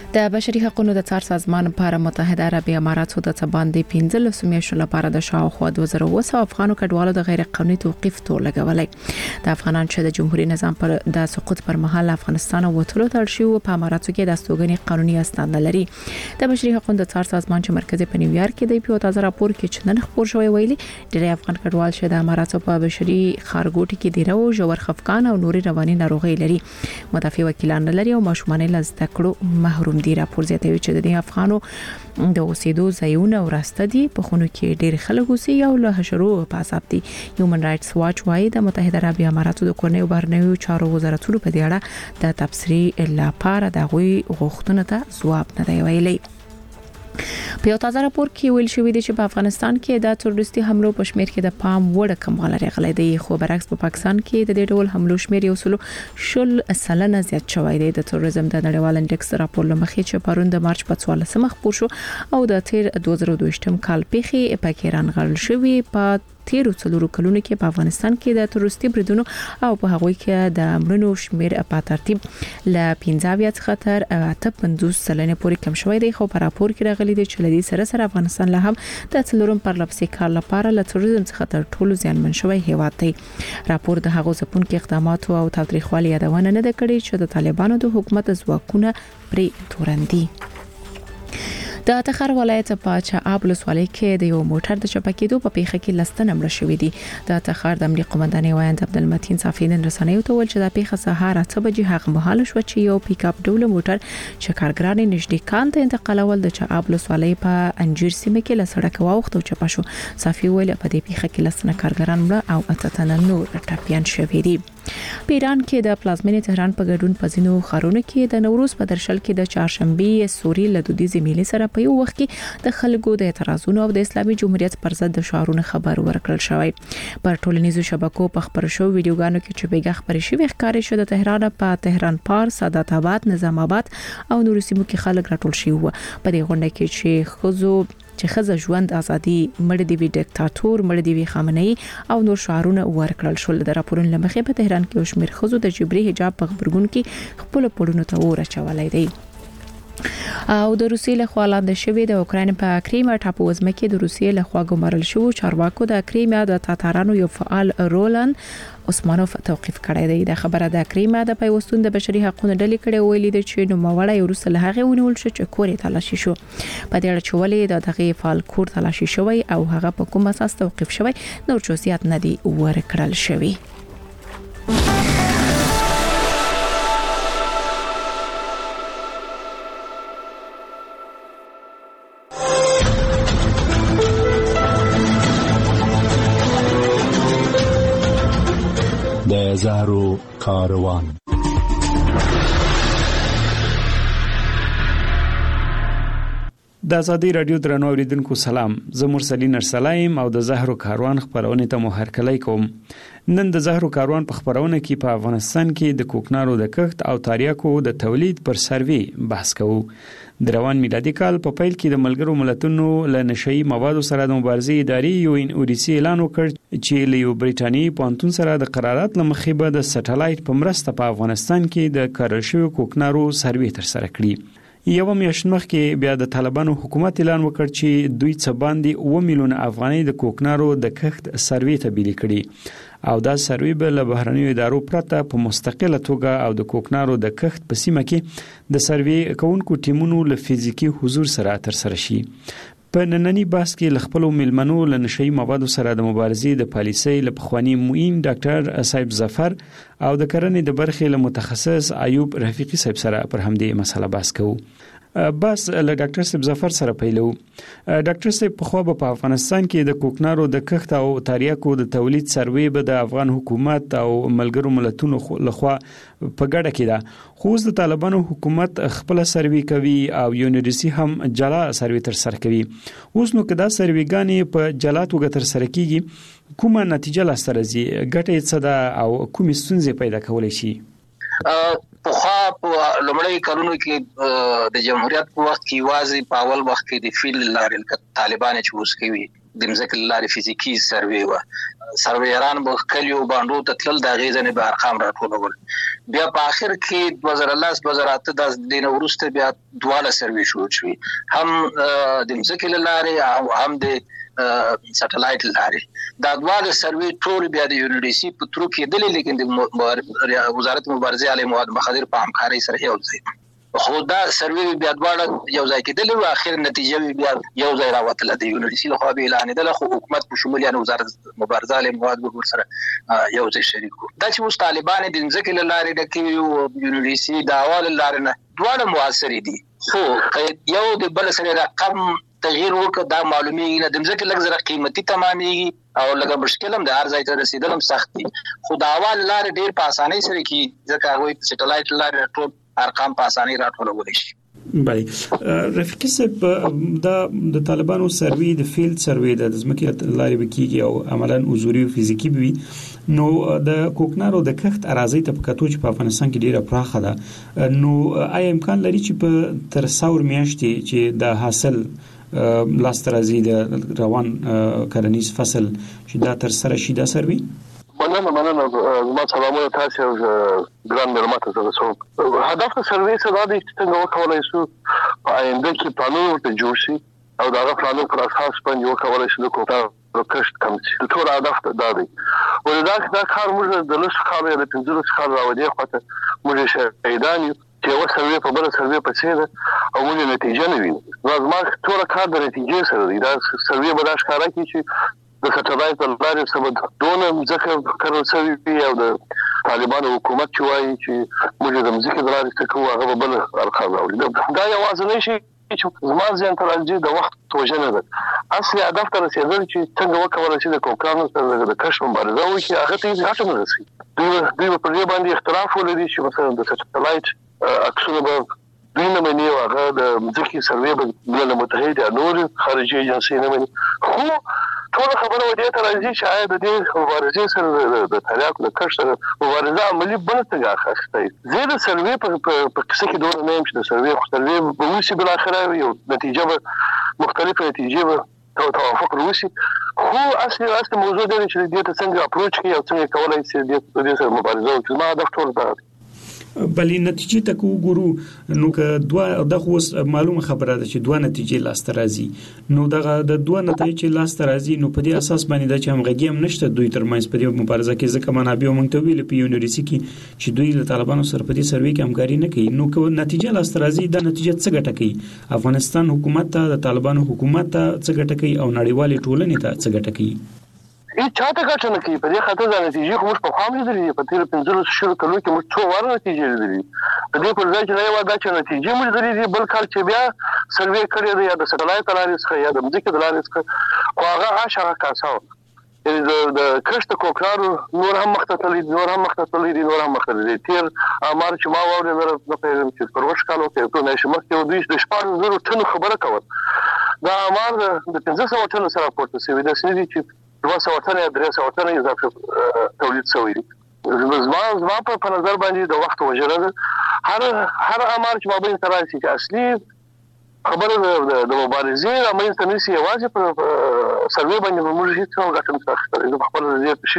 د بشري حقوقو د څار سازمان لپاره متحده عربي اماراتو د باندې 15 میاشتو لپاره د شاوخوا 2000 افغانو کډوالو د غیر قانوني توقيف تور لګولای. د افغانان چې د جمهوریت نظام پر د سقوط پر مهال افغانستان وټلو تل شو په اماراتو کې د استوګنې قانوني اسناد لري. د بشري حقوقو د څار سازمان چې مرکز په نیویارک کې د پیو تازه راپور کې چې نن خبر شوی ویلي ډېر افغان کډوال چې د اماراتو په بشري خارګوټي کې دیرو جوړ خفقان او نوري رواني ناروغي لري. مدافع وکیلان لري او ماشومان له زده کړو محروم دي. راپور زیاتوي چې د افغانو د اوسېدو ځایونه ورسته دي په خونو کې ډېر خلک اوسي او له حشرو په عذاب دي. هیومن رائټس واچ وايي د متحده عربي اماراتو د کورنۍ بهرنیو چارو وزارتونو په دې اړه د تبصرې لپاره د غوي غوښتنه ته ځواب نه دی ویلي. په یو تازه راپور کې ویل شوی دی چې په افغانستان کې د تروریستي حملو په شمیر کې د پام وړ کموالی راغلی دی، خو برعکس په پاکستان کې د دې ډول حملو شمیر یو سل % زیات شوی دی. د تروریزم د نړیوال انډکس راپور لمخې چې پرون د مارچ په 14 خبر شو او د تیر 2022 کال پیخي پکې رانغړل شوی. په تیرو څلورو کلونو کې په افغانستان کې د تروریستي بریدونو او په هغوی کې د مړینو شمیر په ترتیب ل 15 څخه تر 58% پورې کم شوی دی. خو په راپور کې راغلي دی چې لدی سره افغانستان له هم د څلورم پرلپسې کال لپاره له تروریزم څخه تر ټولو زیانمن شوی هیواد دی. راپور د هغو ځپونکو اقداماتو او تاریخوالي یادونه نه کړي چې د طالبانو د حکومت ځواکونه پرې تورندي. د تخار ولایت په چعاب ولسوالۍ کې د یو موټر د چپکېدو په پیښه کې لستن مړ شوې دي. د تخار د امنیه قومندانۍ وایند عبدالمتین صافیدین رسنیو ته ول چې د پیښه سهار 8 بجې هغه مهال شو چې یو پیک اپ ډول موټر چې کارګران نږدې کان ته انتقالول د چعاب ولسوالۍ په انجیر سیمه کې له سړک واوښته او چپه شو. صافی ویل په دې پیښه کې لسنه کارګران مړه او اتتنه نور ټپيان شوي دي. په ایران کې د پلازمینې تهران په ګډون په ځینو ښارونو کې د نوروز په درشل کې د چهارشنبه سوري له دودیزې میلې سره په یو وخت کې د خلکو د اعتراضونو او د اسلامي جمهوریت پر ضد د شعارونو خبر ورکړل شوی. پر ټولنیزو شبکو په خبر شو ویډیوګانو کې چې بیګه خبرې شوې ښکارې شو د تهران په تهران پار، سادات آباد، نظام آباد او نورو سیمو کې خلک راټول شوي وو. په دې غونډه کې چې خزه ژوند ازادي، مړ دی وی ډیکټاتور، مړ دی وی خامنه‌ای او نور شعارونه ورکړل شول. د راپورونو لمخې په تهران کې شمیر خزو د جبري حجاب په خبرګون کې خپل پړونو ته ورچولای دی. او د روسیې له خوا لاندې شوی د اوکراین په کریمیا ټاپو وزمه کې د روسیې له خوا ګمارل شو چارواکو د کریمیا د تاتارانو یو فعال رولان عثمانوف توقيف کړی دی. د خبره د کریمیا د پیوستون د بشري حقوقو ډلې کړي ویلي دی چې نو موړی روس له هغه ونیول شو چې کورې تلاشي شو. په دې اړه چې ولې د دغه فعال کور تلاشي شوی او هغه په کوم اساس توقيف شوی نور جزئیات نه دي ورکړل شوی. د زهرو کاروان. د ازادي رادیو درنو اوریدونکو سلام، زه مرسلین ارسلایم او د زهرو کاروان خبرونه ته مو هرکلی کوم. نن د زهرو کاروان په خبرونه کې په افغانستان کې د کوکنارو د کښت او تریاکو د تولید پر سروي بحث کوو. د روان میلادي کال په پیل کې د ملګرو ملتونو له نشئی موادو سره د مبارزې ادارې یو اودیسي اعلان وکړ چې له یو بریټانیایی پوهنتون سره د قرارداد لمخې به د سټلایټ په مرسته په افغانستان کې د کارل شوی کوکنارو سروي تر سره کړي. یو میاشت مخکې بیا د طالبانو حکومت اعلان وکړ چې دوی څه باندې 1 میلیون افغانۍ د کوکنارو د کښت سروي ته بیل کړي او دا سروي به له بهرنیو ادارو پرته په مستقله توګه او د کوکنارو د کښت په سیمه کې د سروي کوونکو ټیمونو له فزیکی حضور سره تر سره شي. په نننی بحث کې لخپلو ملمنو له نشئی موادو سره د مبارزې د پالیسۍ له پخوانی معین ډاکټر صاحب ظفر او د کرنې د برخې له متخصص ایوب رفیقی صاحب سره پر همدې مسله بحث کوو. بس له ډاکټر صاحب ظفر سره پیلو. ډاکټر صاحب په خو په افغانستان کې د کوکنارو د کښت او تریاکو د تولید سروي به د افغان حکومت او ملګرو ملتونو لخوا په ګډه کې ده، خو د طالبانو حکومت خپل سروي کوي او یونیورسيټي هم جلا سروي تر سره کوي. اوس نو کدا سرويګانی په جلا توګه تر سره کیږي، کومه نتیجه لاسته راځي، ګټه څه ده او کومې ستونزې پیدا کولای شي؟ په لومړی کلونو کې د جمهوریت په وخت کې واځي په اول وخت کې د فیل لارل طالبان چې اوس کوي د ځکه لارې فزیکی سروې و سرویران به کلیو باندې ته تل د غیزنې به ارقام راټولول بیا په اخر کې 2010 د دین ورسته بیا دواله سروې شروع شوې هم د ځکه لارې او هم د سټلایټ لارې دا دواله سروې ټول بیا د یونیورسيټي په ترو کې دلې لیکن د وزارت مبارزه علی مواد مخدر په همکارۍ سره یو ځای خو دا سروې بیا دواړه یو ځای کې دلې او اخر نتیجه بیا یو ځای راوتله د یونیورسيټي خو به اعلان دله خو حکومت په شمول یعنی وزارت مبارزه علی مواد مخدر سره یو ځای شریک دا چې اوس طالبان د ځکه لارې د کې یونیورسيټي د اول لارې نه دواړه موثر دي خو یو د بل سره رقم تغییر وکړه دا معلومیږي نه د ځکه لږ زره قیمتي تمامېږي او لږه مشکل هم د هر ځای ته رسیدل هم سخت دي خو دا اول لارې ډېر په اسانۍ سره کې ځکه هغه سټلایټ لارې ټول ارقام په اسانۍ راټولول شي بله رفیق صاحب دا د طالبانو سروې د فیلډ سروې د ځمکې لارې وکیږي او عملاً حضوري او فزیکی وي نو د کوکنارو د کښت اراضي ته په کتو چې په افغانستان کې ډیره پراخه ده نو آیا امکان لري چې په تر 100 میاشتې چې د حاصل لاسترازي د روان کرنیز فصل چې دا تر سره شي دا سروې مننه ما سلامونه تاسو ګران مېلمانه ته رسوم هدف سروې څه دی چې څنګه وکولای شو په آینده کې پلانونه ته جوړ شي او دا پلانونه پر اساس باندې وکولای شي د کوټه کښت کم شي د ټول هدف دا دی ولدا دا کار موږ د لږ کار د 15 کال راوړي خو موږ شهیدان چې وسوي په بل سروې په څیر او موږ نتیجه نه ویني زما ټول کار د نتیجې سره دی دا سروې به دا ښکارا کوي چې د سټلایټ لارې سبب دونه ځکه کارول شوی او د طالبانو حکومت چې وایي چې موږ د ځکه لارې څخه کوو هغه بل ارقام راوړي دا یوازې شي چې زما ځین تر راځي د وخت وژنه ده اصلي هدف ته رسیدل چې څنګه وکولای شي د کوکانو سره د کشف مبارزه وکړي هغه ته ځکه نه رسي دوی په دې باندې اختلاف ولري چې مثلا د سټلایټ عکسونه به دوی نه مني او هغه د ځکه سروې به بل متحده نور خارجي ایجنسي نه مني خو ټول خبره ودی ته راځي چې آیا د دې مبارزې سره د تریاکو د کښت سره مبارزه عملی بل څه اخیسته زه د سروې په کیسه کې دوه نه يم چې د سروې په وسی بل اخره یو نتیجه مختلفه نتیجه توافق روسي خو اصلي موضوع دی چې دې ته څنګه اپروچ کوي او څنګه کولای شي د دې سره مبارزه وکړي ما د ټول دا بلې نتیجې ته وګورو نو که د خو معلومه خبره ده چې دوه نتیجې لاست راځي نو دغه د دوه نتایج لاست راځي نو په دې اساس باندې د همغږي هم نشته دوی ترمنځ په دې مبارزه کې ځکه منابع مونږ ته ویل په یونیورسيټي کې چې دوی له طالبانو سره په دې سروې کې همکاري نه کوي نو که نتیجه لاست راځي د نتیجه څه ګټه کوي افغانستان حکومت ته د طالبانو حکومت ته څه ګټه کوي او نړیوالې ټولنې ته څه ګټه کوي هیڅ چاته ګټه نه کوي په دې خاطر د نتیجې خو موږ په خام لیدلې په تیر 15 شهر کلو کې موږ څو واره نتیجې لیدلې په دې پر ځای چې یو دا چې نتیجې موږ لیدلې بل کال چې بیا سروې کړې ده یا د سټلایټ لارې څخه یا د ځمکې د لارې څخه خو هغه عاشقه کاساو یعنی د کښت کوکارو نور هم مختلف نور هم مختلف تیر امر چې ما وره نه پیژم چې پر وښ کالو کې ټول نشه مخکې دوی د 4000 ټن خبره کوله دا امر د 1500 ټن سره پورته شوی د سړي چې 200 ټنه 300 ټنه اضافه تولید شوی دی زما په نظر باندې د وخت وجره ده هر امر چې مابین تر راشي چې اصلي خبره د مبارزې را مې تنسي یوازې په سروې باندې موږ هیڅ څه غټم څه د خپل دې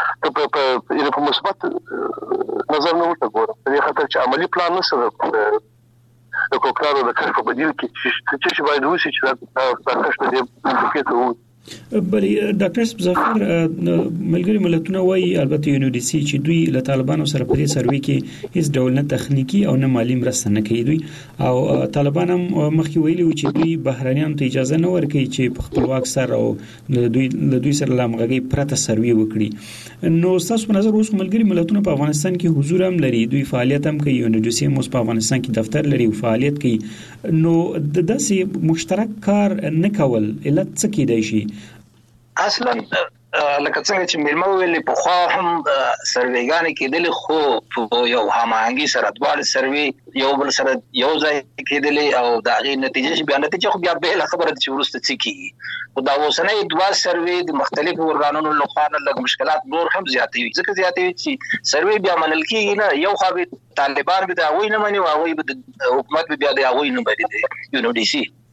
شي په مثبت نظر نه ورته ګورم په خاطر چې عملی پلان نشته د کوکارو د کار په بدیل کې چې باید وسی چې دا کښت دې کېته بلې ډاکټر ظفر ملګری ملتونه وایي البته یونیورسيټي چې دوی له طالبانو سره په دې سروې کې هیڅ ډول نه تخنیکی او نه مالی مرسته نه کوي دوی او طالبان هم مخکې ویلي و چې دوی بهرانيانو ته اجازه نه ورکوي چې په خپلواک سره او دوی سره لامغږي پرته سروې وکړي نو تاسو په نظر اوس ملګری ملتونه په افغانستان کې حضور هم لري دوی فعالیت هم کوي یونیورسيټي مو په افغانستان کې دفتر لري او فعالیت کوي نو د داسې مشترک کار نه کول علت څه کېدای شي اصلا لکه څنګه چې ملما ویلې په خوا هم سروېګانې کېدلې خو په یو هماهنګي سره دواړه سروې یو بل سره یو ځای کېدلې او دا غي نتیجه خو بیا به خبره چې ورسته څه کیږي او دا اوسنۍ دوا سروې د مختلفو ورغانونو لخوا لږ مشکلات نور هم زیاتوي ځکه زیاتوي چې سروې بیا منل کیږي نه یو خو طالبان به دا وای نه مني او وای به حکومت بیا دا وای نه بری دی یونیورسيټي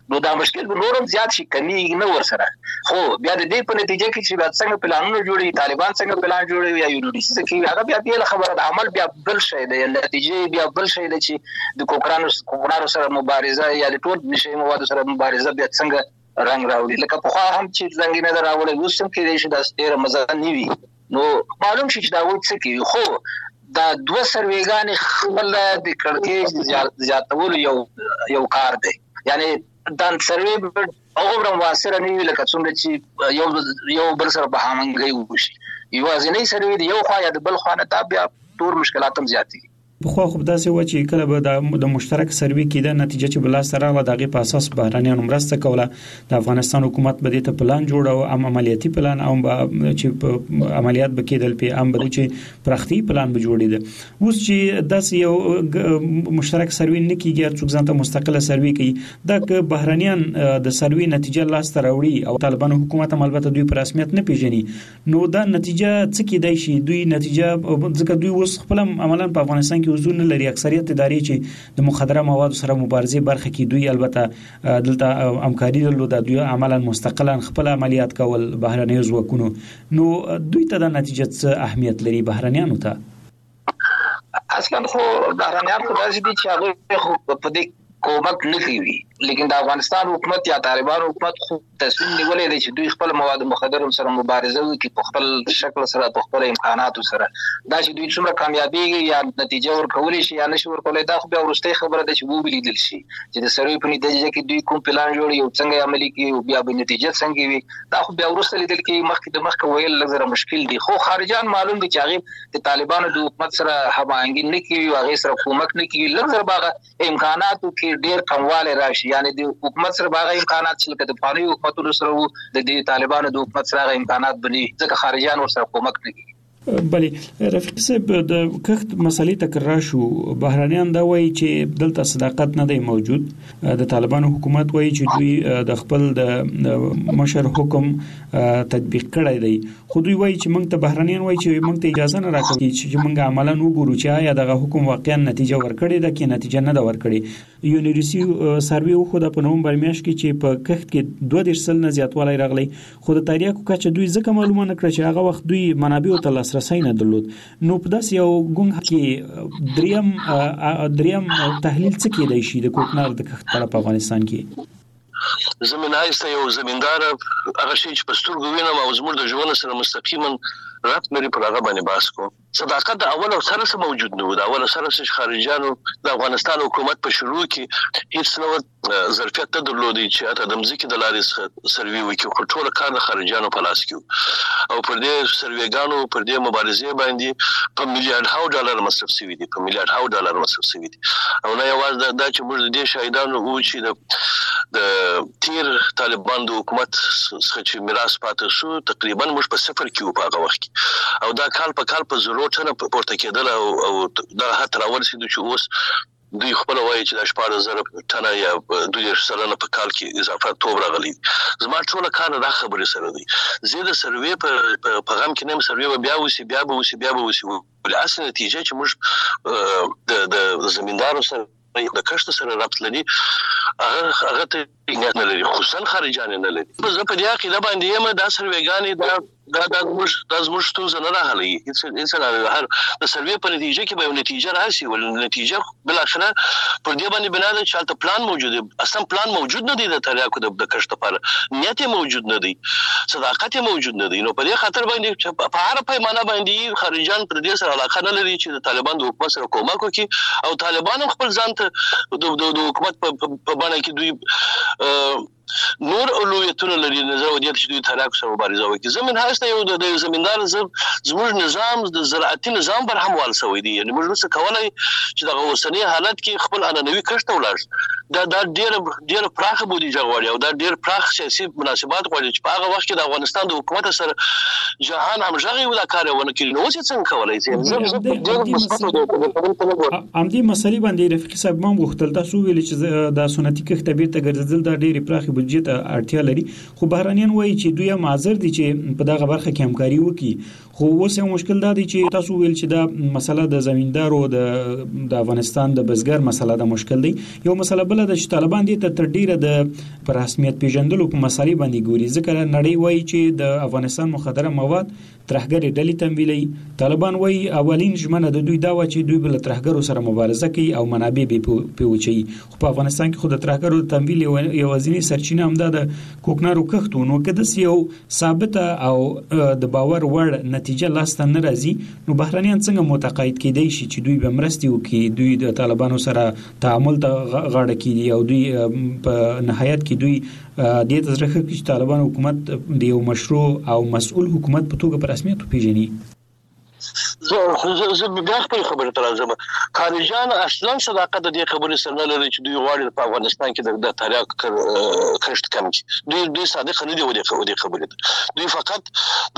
نو دا مشکل نورم زیات شي کمی نه ورسره خو بیا د دې په نتیجه کې چې بیا څنګه پلانونه جوړي طالبان څنګه پلان جوړي یا یونیورسيټي کې هغه بیا د خبره د عمل بیا بل شي د نتیجې بیا بل شي د چې د کوکرانو سره مبارزه یا د ټول نشي موادو سره مبارزه بیا څنګه رنگ راوړي لکه په خوا هم چې څنګه نه راوړي وسم کې د شي د ډېر مزه نیوي نو معلوم شي چې دا وایي څه کوي خو دا دوه سرویګان خپل د کړکېچ زیاتول یو کار دی یعنی دا سروي اوغه موثر نه وی لکه څنګه چې یو بل سره په همغږي وشي یو ځینې سروي دی یو خوا یا د بل خوا نه تابع ټول مشکلات هم زیات دي په خو داسې و چې کله به د مشترک سروي کې د نتیجه چې بل سره غلا دغه په اساس بهرانيان مرسته کوله د افغانستان حکومت به د پلان جوړاو ام عملیاتي پلان او چې عملیات به کېدل په ام به چې پرختي پلان به جوړیده اوس چې داسې یو مشترک سروي نه کیږي څوک ځانته مستقله سروي کوي د بهرانيان د سروي نتیجه لاس ته راوړي او طالبان حکومت البته دوی په رسمیت نه پیژني نو دا نتیجه څه کیدای شي دوی نتیجه ځکه دوی اوس خپل عملاً په افغانستان وزون لري اکثریت ادارې چې د مخدره موادو سره مبارزه برخه کې دوی البته دلته همکاري درلوده دوی عملاً مستقلا خپل عملیات کول بهرنیو ځواکونو نو دوی ته د نتیجه څه اهمیت لري بهرنیانو ته اصلا خو بهرنیان خو داسې دي چې هغه خو په دې کومک نه کوي لیکن د افغانستان حکومت یا طالبان حکومت خو تصمیم نیولې دی چې دوی خپل مواد مخدر سره مبارزه وکړي په خپل شکل سره په خپل امکاناتو سره دا چې دوی څومره کامیابی یا نتیجه ورکول شي یا نشي ورکولای دا خو بیا ورسته خبره ده چې وو بلیدل شي چې د سروي په نتیجه کې دوی کوم پلان جوړي او څنګه عملي کوي او بیا به نتیجه څنګه وي دا خو بیا ورسته لیدل کې مخکې ویل لږه مشکل دي خو خارجان معلوم دي چې هغه د طالبانو د حکومت سره هماهنګي نه کوي او هغه سره کومک نه کوي لږه باغه امکاناتو کې ډېر کمواله راشي یعنی د حکومت سره باغه امکانات چې لکه د پانوي حکومتونو سره وو د طالبانو د حکومت سره امکانات بني ځکه خارجيان ورسره کومک نه کوي بلې رفیق صاحب د کښت مسلې تکرار شو بهرانيان دا وایي چې دلته صداقت نه دی موجود د طالبانو حکومت وایي چې دوی د خپل د مشر حکم تطبیق کړی دی خو دوی وایي چې موږ ته بهرانيان وایي چې موږ ته اجازه نه راکوي چې موږ عملاً وګورو چې یا دغه حکم واقعا نتیجه ورکړي ده کې نتیجه نه ده ورکړي یونیورسيټي سروي خو د نومبر میاشت کې چې په کښت کې 2 نه زیاتوالی راغلی خو د تاریخ کچه دوی ځکه معلومه نه کړ چې هغه وخت دوی منابع ته لاسرسي نه درلود نو په داس یو ګونګ کې دریم تحلیل څه کېدای شي د کوکنار د کښت په افغانستان کې زمينایسته یو زمیندار هغه شي چې په سترګو وینم او زموږ د ژوند سره مستقیما رات مری پر هغه باندې باس کو صداقت د اول او سره موجود نه و د اول سره خارجانو د افغانستان حکومت په شروع کې هیڅ نو ظرفیت ته درلودي چې اته د مزيکي د لارې سروي وکړي خو ټول کار د خارجانو په لاس کې او پر دې سرویګانو پر دې مبارزې باندې په $1,000,000 ډالر مصرف شوی دي په $1,000,000 ډالر مصرف شوی دي او نه یوازې دا چې موږ د شهیدانو وو چې د تیر طالبان د حکومت څخه چې میراث پاتې شو تقریبا موږ په صفر کې په هغه وخت او دا کال په کال په زرو ټنه پورته کېدل او دا هتر ورسېدو چې اوس دوی خپل وایي چې د 14,000 ټنه یا 2,000 په کال کې اضافه توب راغلي زما ټول کار دا خبرې سره دی زیاده سروي په غم کې نیم سروي بیا به وسی ول اصل نتیجه چې موږ د زمیندارو سره د کښت سره رابط لري هغه ته نه لري خصوصا خارجان نه لري زه په دې عقیده باندې یم دا سرویګانې دا زموږ ستونزه نه راغلي هیڅ هر د سروي په نتیجه کې به نتیجه راشي ول نتیجه بل اخره پر دې باندې بنا ده چې حالت پلان موجود دی اصلا پلان موجود نه دی د تریاکو د کښت لپاره نیت موجود نه دی صداقت موجود نه دی نو په دې خاطر باندې په هر پیمانه باندې خارجان پر دې سره علاقه نه لري چې د طالبان د حکومت سره کومک وکړي او طالبان خپل ځان ته د حکومت په باندې کې دوی نور اولویتونه لري نظر ودیت چې دوی تریاکو سره مبارزه وکړي زمين هسته یو د زمیندار زموږ نظام د زراعتي نظام بر هموال سوی دی یعنی موږ څه کولای چې د اوسنی حالت کې خپل انانوي کښت ولاړ دا ډیر پراخ بودیجه غواړي او دا ډیر پراخ سیاسي مناسبات غواړي چې په هغه وخت کې د افغانستان د حکومت سره جهان همغږي ولا کار ونه کړي نو څه کولای شي امدي مسلې باندې رفیق صاحب مم غوښتل تاسو ویل چې د سنتي کښت بیرته ګرځیدل دا ډیر پراخ بودجه ته اړتیا لري خو بهرانيان وایي چې دوی معذر دي چې په دغه برخه کې همکاري وکړي خو اوس یو مشکل دا دی چې تاسو ویل چې دا مسله د زمیندارو د افغانستان د بزګر مسله د مشکل دی. یو مسله بل د چې طالبان دي ته تر ډیره د پر رسمیت پیژندلو په مسالې باندې ګوري، ځکه نړۍ وایي چې د افغانستان مخدره مواد ترهګری ډلې تمویلوي. طالبان وایي اولین ژمنه د دوی دا و چې دوی بل ترهګرو سره مبارزه کوي او منابع به پیوچي. خو په افغانستان کې خود د ترهګرو تمویل یو ځینی سرچینه هم د کوکنارو کښتو، نو کده یو ثابته او د باور وړ نتیجه لاسته نه راځي، نو بهرانيان څنګه متقاعد کیدای شي چې دوی به مرستي وکړي، دوی د طالبانو سره تعامل ته غاړه کیدي او دوی په نهایت کې دوی د دې ترخه کې طالبان حکومت د یو مشروع او مسؤل حکومت په توګه په رسمیت پیژني. زه بیا خپل خبره تر ازمه خارجان اصلا صداقت د دې خبرې سره نه لري چې دوی غواړي په افغانستان کې د تاریخ کښت کم کړي. دوی صادق نه دي ودې خبرې، دوی فقط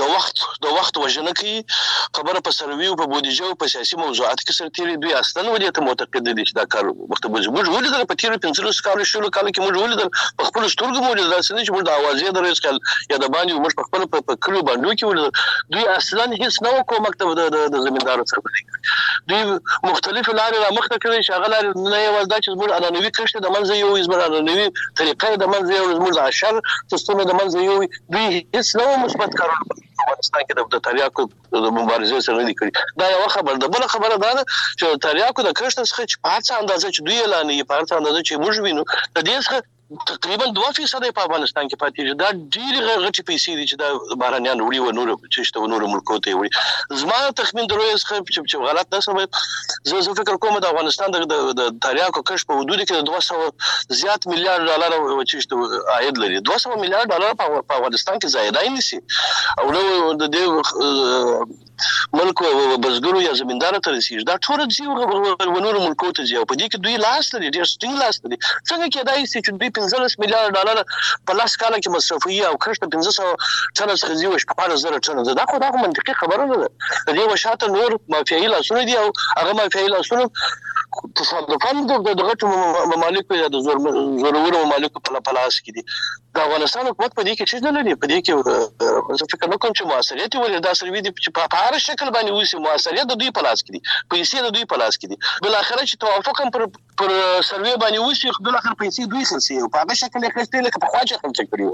د وخت وژنه کوي، خبره په سروي او په بودیجه او په سیاسي موضوعات کې سره تیری. دوی اصلا ودې ته معتقد دي چې دا کار وخت به موږ ولیدل په تیر 15 کال شلو کال کې موږ ولیدل په خپل سترګو موږ ولیدل چې موږ د اوازې د رئیس کال یا د باندې موږ په خپل په کلو باندې کې ولیدل. دوی اصلا هیڅ نو کوم مکتب د زمیندارو سره دوی مختلف لارې را مخته کړي، شغله نه یو دا چې موږ انانوي کښته د منځ یو زموږ انانوي طریقې د منځ یو زموږ د اشر تاسو د منځ یو دوی هیڅ نو مثبت کارونه په افغانستان کې د تاریخ د مبارزې سره نه کړی. دا یو خبر ده. بل خبره ده چې تاریخ د کښته څخه چې په هڅه اندازه چې دوی اعلان یې په هڅه اندازه چې موږ وینو د دې څخه تقریبا 2% په افغانستان کې پاتې دي. دا ډېر غټي پیسې دي چې د بهرانيان وړي و نور چې نور ملکو ته وړي. زما تخمین دروي چې غلط نه سم زه فکر کوم د افغانستان د تاریخ کښ په حدود کې 200 زیات میلیارډ ډالر چې عاید لري. 200 میلیارډ ډالر په افغانستان کې زیاتای نشي او نو د دې ملک بزګرو یا زمیندار ته رسیږي. دا ټول ځي و نور ملکو ته ځي او په دې کې دوی لاس لري، ډېر ستنګ لاس لري. څنګه کېدای شي چې دوی 15 میلیارډ ډالر په لاس کال کې مصرفي او کښت 1500 ټن څخه زیوش په 5000 ټن. دا خو دا منطقي خبره نه ده. د دې وشاته نور مافیایي لاسونه دي او هغه مافیایي لاسونه تصادفاً د دغه ممالک یا د زورورو ممالک په لاس کې دي. د افغانستان حکومت په دې کې څه نه لري. په دې کې زه فکر نه کوم چې موثریت ولې دا سروي دي چې په هر شکل باندې وسی موثریت د دوی په لاس کې دي، پیسې د دوی په لاس کې دي. بل اخر چې توافق هم پر سروي باندې وسی بل اخر پیسې دوی خرڅي او په هغه شکل یې خرڅي لکه په خواجه خرڅ کړی.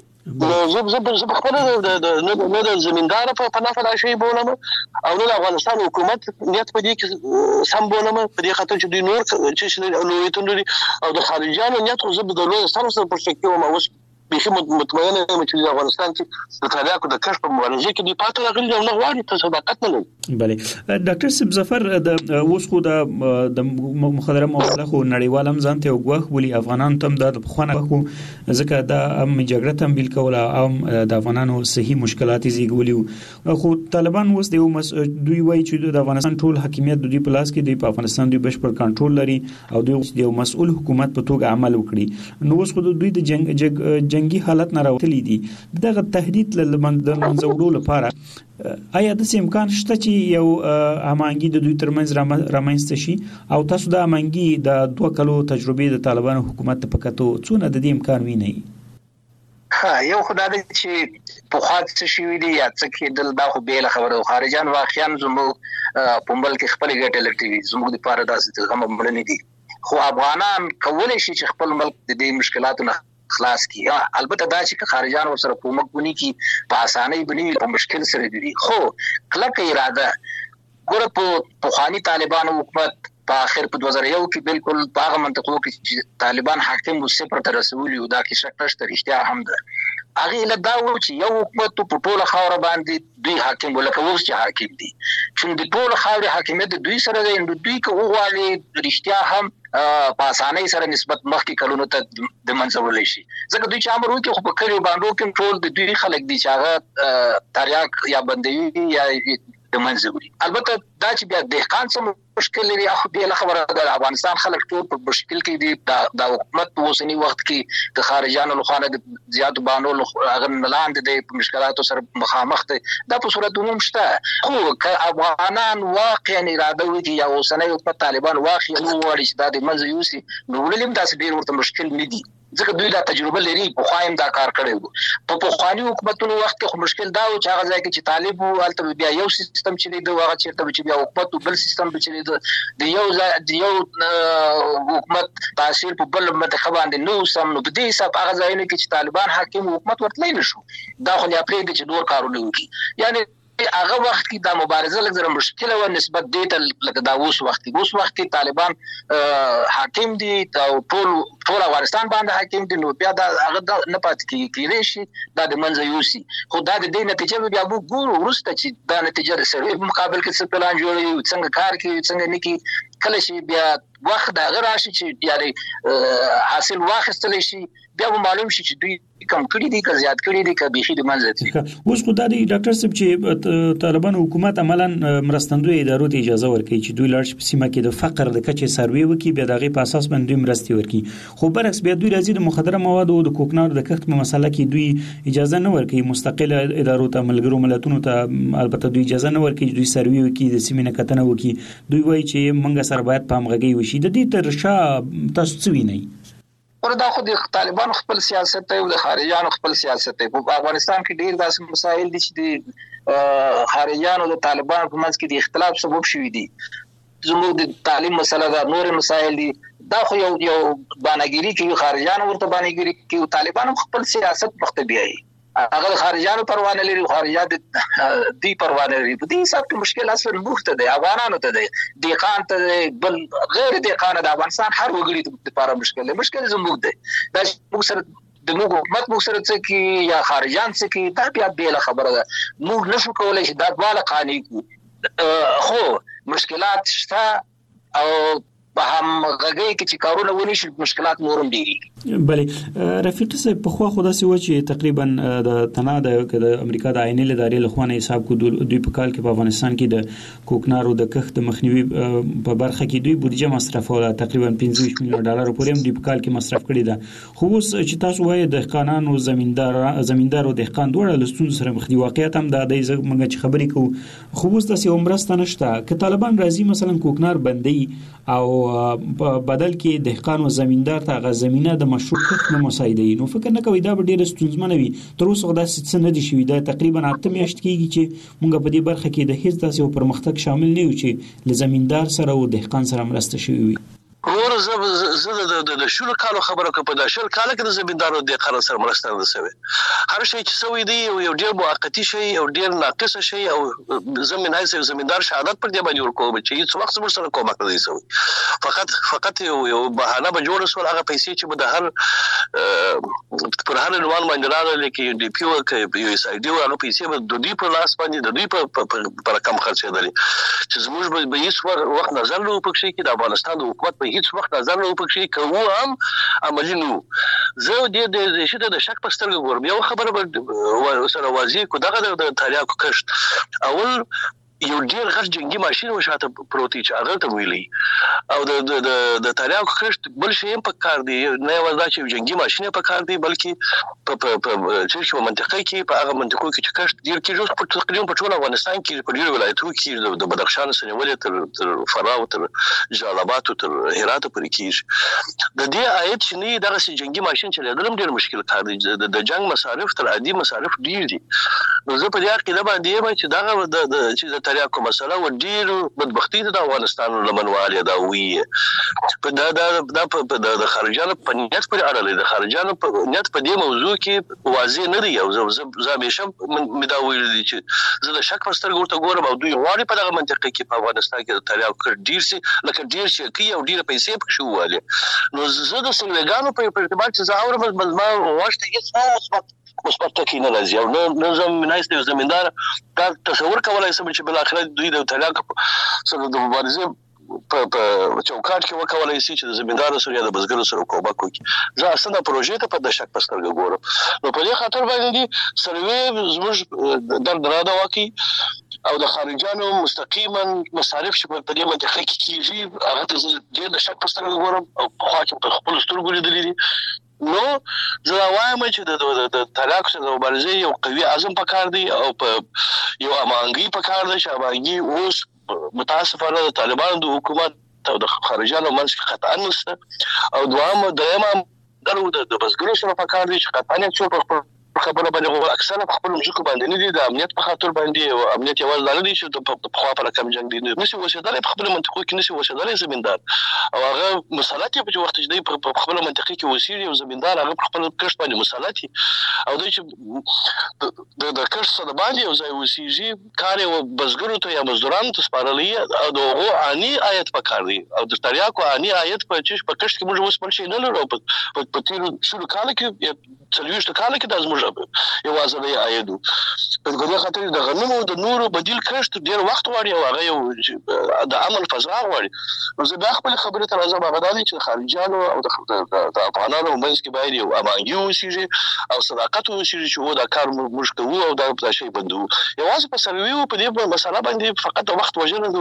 زه خپل نه د زمیندار په نفع دا شی بولم او نه د افغانستان حکومت نیت په دې کې سم بولم. په دې خاطر چې دوی نور چې نویتون لري او د خارجيانو نیت خو زه د لوی سره پرسپکټیو ما اوس بيخي مطمئنه یم چې د افغانستان کې د تاریخ د کښت په مبارزه کې د پاتې راغلي او نه غواړي ته صداقت نه لري. بله ډاکټر سب ظفر د اوس خو د مخدره مواد خو نړیوال هم ځانته وګوخ ولي افغانان تم د خونه خو ځکه د جګړه تم بیل کول او د افغانانو صحیح مشکلات زیږولي. خو طالبان اوس دوی وایي چې د افغانستان ټول حاکمیت د دوی په لاس کې دی، په افغانستان دوی بشپړ کنټرول لري او دوی یو مسؤل حکومت په توګه عمل وکړي. نو اوس خو دوی د جنگي حالت نه راوتلي دي. دغه تهدید له منځوړو لپاره آیا د امکان شته چې یو امانګي د دوی ترمنځ رامنځته شي او تاسو د امانګي د 2 کلو تجربه د طالبانو حکومت په کتو څونه د دې امکان ویني؟ یو خدای دې چې په خاطر شي وی دي یا څه کې دل دا خو به خبره خارجان واقعا زموږ په ملک خپل ګټه لټوي، زموږ د پاره داسې غم مړنی دي. خو افغانان کولای شي چې خپل ملک د دې مشکلاتو خلاص کی. البته دا چې خارجان ور سره کومک ونی کی په اسانۍ بنی په مشکل سره دي. خو کلک اراده ګور په خواني طالبانو حکومت په اخر په 2001 کې بالکل په هغه منطقو کې چې طالبان حاکم وسه پر تر رسولي او دا کې شک نشته رښتیا هم ده. هغه له دا و چې یو حکومت په ټوله خاور باندې دوی حاکم ولکه اوس چې حاکم دي چې د ټوله خاور حاکمیت دوی سره دی. دوی کو غواړي رښتیا هم په اسانۍ سره نسبت مخکې کلونو ته د منځول شي. ځکه دوی چې امر وکړي خو په کلیو باندې کنټرول د دوی خلک دي چې هغه تاریخ یا بندوي یا د منځوري. البته دا چې بیا دهقان سم مشکل لري خو به خبره د افغانستان خلک ټول په مشکل کې دي. د حکومت اوسنی وخت کې د خارجانو لخوا د زیات بانو هغه لاندې د مشکلاتو سره مخامخ دي. دا په صورت عموم شته. خو افغانان واقعا اراده وکړي یا اوسنی حکومت طالبان واقعا وایي چې د منځ یوسي نو ولیم تاسو ډیر ورته مشکل نه دي. ځکه دوی دا تجربه لري په خوایم دا کار کړی وو په خواني حکومتونو وخت کې مشکل دا و چې هغه ځای کې چې طالب وو هلته بیا یو سیستم چلی دی هغه چیرته چې بیا حکومت بل سیستم چلی دی د یو حکومت تاثیر په بل منطقه باندې نو سم نو په دې حساب هغه ځایونه کې چې طالبان حاکم حکومت ورتلای نشو دا خو یا پرې چې نور کارونه وکړي یعنی هغه وخت کې د مبارزه لږ مشکله و نسبت دې ته لکه دا اوس وخت کې طالبان حاکم دي او ټول افغانستان باندې حاکم دي نو بیا دا هغه نه پات کیږي شي دا د منځ یوسي خو دا د دې نتیجه بیا ګورو ورسته چې دا نتیجه سره مقابل کې څه پلان جوړي څنګه کار کوي څنګه نه کوي کله چې بیا وخت دا غراشي چې یاري حاصل واخیستل شي بیا معلوم شي چې دوی کم کړي دي که زیات کړي دي که بيخي د منځ دي اوس خو دا دی ډاکټر صاحب چې طالبان حکومت عملاً مرستندوی ادارو ته اجازه ورکړي چې دوی لاړ شي سیمه کې د فقر د کچې سروي وکړي بیا دغه په اساس باندې مرستي ورکړي خو برعکس بیا دوی راځي د مخدره موادو او د کوکنارو د کښت په مسله کې دوی اجازه نه ورکړي مستقله ادارو ته ملګرو ملتونو ته البته دوی اجازه نه ورکړي چې دوی سروي وکړي د سیمې نه کتنه وکړي دوی وایي چې موږ سره باید پامغږي وشي د دې تر شا تاسو څه وینئ وردا خو د طالبان خپل سیاست او د خارجيانو خپل سیاست په افغانستان کې ډیر داسې مسایل دي چې د خارجيانو د طالبان په منځ کې د اختلاف سبب شوي دي زموږ د تعلیم مسله دا نور مسایل دي دا خو یو بانګيري کې خارجيانو ورته بانګيري کې طالبان خپل سیاست مخته بیاي هغه خارجيانو پروا نه لري خارجيات دي پروا نه لري په دې حساب کې مشکل اصلا مخته دی افغانانو ته دی دیقان ته بل غیر دیقان د افغانستان هر وګړي لپاره مشکل زموږ دی دا موږ سره د موږ حکومت موږ سره څه کې یا خارجيان څه کې دا بیا بیل خبره ده موږ نشو کولای چې دا ډول قانوني کو خو مشکلات شته او په هم غږی کې چې کارونه ونی شي مشکلات نورم ډیری بله رفیق صاحب په خو خدا سي و چې تقریبا د تناده د امریکا د عیني ادارې لخوانه حساب کو دوی په کال کې په افغانستان کې د کوکنارو د کښت مخنیوي په برخه کې دوی بودیجه مصرفوله تقریبا 25 میلیون ډالر پورې هم دوی په کال کې مصرف کړی ده خو اوس چې تاسو وایي د قانون زمیندار او دهقان دوه لستون سره مخ دي واقعیت هم د دې زمونږ چې خبرې کوو خو اوس د سیمرسته نشته ک طالبان راځي مثلا کوکنار بندي او بدل کې دهقان او زمیندار ته غو زمينه د مشروع کښت نه مساعده نو فکر نه کوي دا به ډېر ستونزمن وي تر اوسه دا څه نه دي شوی دا تقریبا 8 میاشت کېږي چې موږ په دې برخه کې د هیڅ داسې پرمختګ شامل نه یو چې ل زمیندار سره او دهقان سره مرسته شوی وي ورو زه د شول کالو خبره کوم په داشل کال کې د زمیندارو د قرار سره مرسته نه سوي هر شي چې سوي دی یو ډیر موقتی شي او ډیر ناقص شي او زمين هاي زمیندار شهادت پر دی باندې ورکوم چې هیڅ وخت سره سره کومک نه دی سوي فقط یو بهانه به جوړ سول هغه پیسې چې به د هر پر هر نوان باندې راغلي کې دی پیو کې یو اس ای ډي هغه پیسې به د دوی په لاس باندې د دوی په رقم خرڅېدل چې زموږ به هیڅ وخت نظر نه وکړي چې د افغانستان د حکومت په هیڅ وخت نظر نه وکړي کوو هم عملی نو زه د شته د شک په سترګو ګورم یو خبره سره واضح کو دغه د تاریخ کښت اول یو ډیر غټ جنگي ماشين وشاته پروتي چې هغه ته ویلي او د تاریخ کښت بل شي په کار دی نه وځي چې جنگي ماشين په کار دی بلکې په چې منطقه کې په هغه منطقو کې چې کښت ډیر کې په تقریبا په ټول افغانستان کې په ډیر ولایتونو کې د بدخشان سره ولې تر فراه تر جلالاباد تر هرات پورې کې د دې آیت شنی دغه جنگي ماشين چې لیدلم ډیر مشکل کار دی د جنگ مصارف تر عادي مصارف ډیر دي نو زه په دې کې دا باندې چې دغه چې تاریخ مسله و ډیر بدبختی د افغانستان لمنواله دا وی په د خارجانو په نیت پر اړه د خارجانو په نیت په دې موضوع کې واضح نه دی او زه همیشه مدا ویل دي چې زه د شک پر سترګو ته ګورم او دوی غواړي په دغه منطقه کې په افغانستان کې د تاریخ ډیر سي لکه ډیر شي کې او ډیر پیسې پکې شواله نو زه د سنوګانو په ارتباط چې زه اورم ما واښته هیڅ مثبت ټکی نه راځي او نظم مناسب زمیندار دا تصور کولای شم چې بل اخر دوی د طلاق سره د مبارزه په چوکاټ کې وکولای شي چې د زمیندار سره یا د بزګر سره کومک وکړي زه اصلا پروژې ته په دشک پسترګ ګورم نو په دې خاطر باندې سروي زموږ درنه واقعي او د خارجانو مستقیما مصارف چې په دې منطقه کې کیږي هغه د شک پسترګ ګورم او په خاطر په خپل سترګو لیدلې نو زه وایم چې د طلاق سره مبارزه یو قوي عزم پکار دی او په یو امانګي پکار دی چې امانګي اوس متاسفانه د طالبانو د حکومت او د خارجانو منځ کې خطا نشته او دوام د بزګرو سره په کار دي چې قطعنیت څو په خبره باندې اکثره په خپل ځکه باندې نه دي د امنیت په خاطر باندې او امنیت یو ځل نه دي چې په خوا پر کم جنگ دي نشي وسیدل په خپل منطقو کې نشي وسیدل زمیندار او هغه مسلط په وخت چې په خپل منطقه کې وسیري او زمیندار هغه په خپل کښت باندې مسلط او دوی چې د کښت سره باندې او ځای وسیږي کار او بزګرو ته یا مزدورانو ته سپارلې او دغه اني آیت په کار دي او د تریاکو اني آیت په کښت کې موږ اوس په شي نه لرو په تیر شروع کال کې څلويشت کال کې د ازموږ یو ازلي عاید په دغه خاطر د غنمو د نورو بدیل کښت ډیر وخت غواړي او هغه یو د عمل فضا غواړي نو زه د خپل خبرې تر ازه بغدادي چې خارجانو او د افغانانو مبارز کې باید یو امانګي وسیږي او صداقت وسیږي چې و دا کار موږ کوو او دا شی بندو یوازې په سروي په دې مسله باندې فقط وخت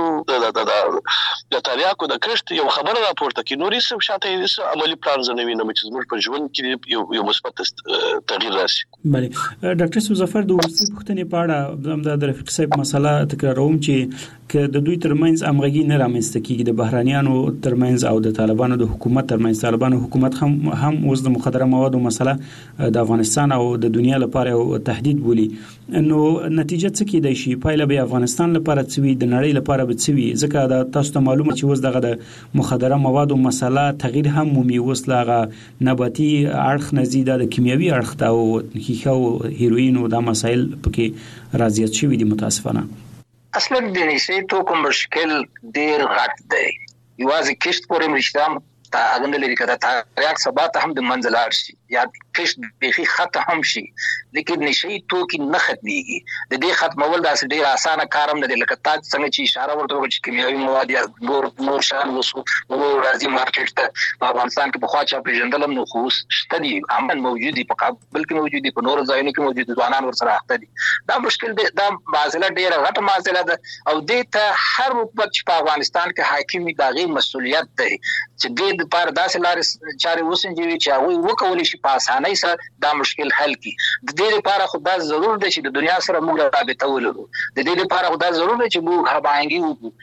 وژنه د تاریخو د کښت یو خبره راپورته کی نوري څه شاته یې عملی پلان زنوي نه چې موږ په ژوند کې یو مثبت تغییر راشي. بله ډاکټر سوزفر د ورسي پوښتنې په اړه د رفیق صاحب مسله تکراروم چې ک د دوی ترمنځ امغږي نه رامنځته کیږي د بهرانيانو ترمنځ او د طالبانو د حکومت ترمنځ طالبانو حکومت هم اوس د مخدره موادو مسله د افغانستان او د دنیا لپاره یو تهدید بولي نو نتیجه څه کیدای شي پایله به افغانستان لپاره څوي د نړۍ لپاره به څوي ځکه دا تاسو ته معلومه چې اوس دغه د مخدره موادو مسله تغییر هم مومي وسلغه نباتي اړخ نزيده د کیمیاوي اړخ ته او هیښه او هیروین او د مسایل پکې راځي شوی دي متاسفانه اصلا د نشي توکو مشکل ډیر غټ دی یوازې کښت پورې مرشتام تا اغند لري کړه تا ریاک سبا ته هم د منځلار شي یا کښت به ختم شي لیکن نشي توکي نه ختميږي د دې ختمول داسې ډیر اسانه کارم نه دی لکه تا څنګه چې اشاره ورته وکړي چې کیمیاوي مواد یا نور شان وسو نو راځي مارکیټ ته په افغانستان کې په خوا چا پیژندلم نو خو شته دي عمل موجود دي په کابل کې موجود دي په نور ځایونو کې موجود دي ځوانان ورسره اخته دي دا مشکل دی دا معضله ډیره غټه معضله ده او دې ته هر حکومت په افغانستان کې حاکمي داغي مسؤلیت دی چې دې لپاره داسې لارې چارې وسنجوي چې هغه وکولي شي په اسانۍ سره دا مشکل حل کړي د دې لپاره خو دا ضرور دی چې د دنیا سره موږ رابطه ولرو د دې لپاره خو دا ضرور دی چې موږ هماهنګي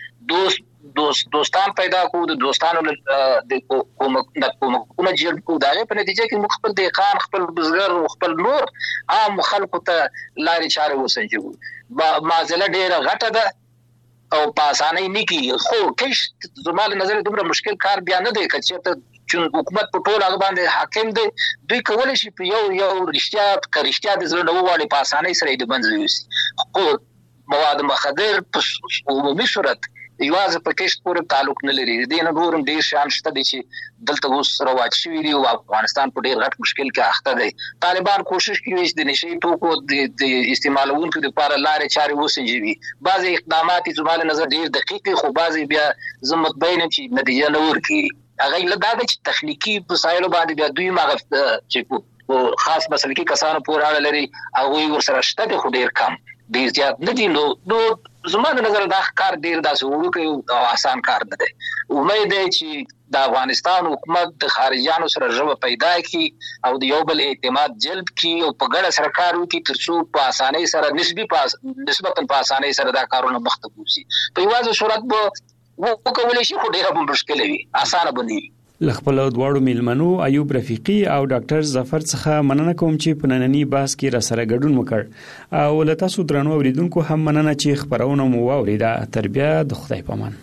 وکړو دوستان پیدا کوو د دوستانو د کومه جلب کوو دا په نتیجه کې موږ خپل دهقان خپل بزګر خپل نور عام خلکو ته لارې چارې وسنجوي معضله ډیره غټه ده او په اسانۍ نه کیږي خو کښ زموږ نظر دومره مشکل کار بیا نه دی چې چې حکومت په ټول هغه باندې حاکم دی دوی کولای شي په یو رښتیا د زړه وړي په اسانۍ سره د بنځوي خو مواد مخدر په عمومي صورت یوازې په کښت پورې تعلق نه لري د نه نورم ډیر شان شته دي چې دلته اوس رواج شوی دی او افغانستان په ډیر غټ مشکل کې اخته دی طالبان کوشش کوي چې د نشي توکو د استعمالونکو لپاره لارې چارې وسنجوي بعضي اقدامات زموږ نظر ډیر دقیق خو بعضي بیا زموږ بین چې نتیجه نه ورکړي هغه لدا چې تخنیکی وسایل باندې بیا دوی ماغه چې خاص مسلکي کسانو پورې اړه لري هغه ورسره شته خو ډیر کم ډیر زیات نه دي نو زموږ نظر دا کار ډیر داسې وړوکی او آسان کار نه دی امید دی چې د افغانستان حکومت د خارجيانو سره ژبه پیدا کړي او د یو بل اعتماد جلب کړي او په ګډه سره کار وکړي ترڅو په اسانۍ سره نسبتا په اسانۍ سره دا کارونه مخته وځي په یوازې صورت به وکولای شي خو ډیره مشکل وي اسانه بندي لخپل دواړو میلمنو ایوب رفیقی او ډاکټر ظفر څخه مننه کوم چې په نننی بحث کې را سره ګډون وکړ او له تاسو درنو اوریدونکو هم مننه چې خبرونه مو واوریده تربیه د خدای پامان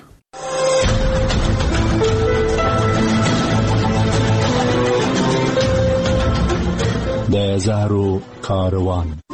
د زهرو کاروان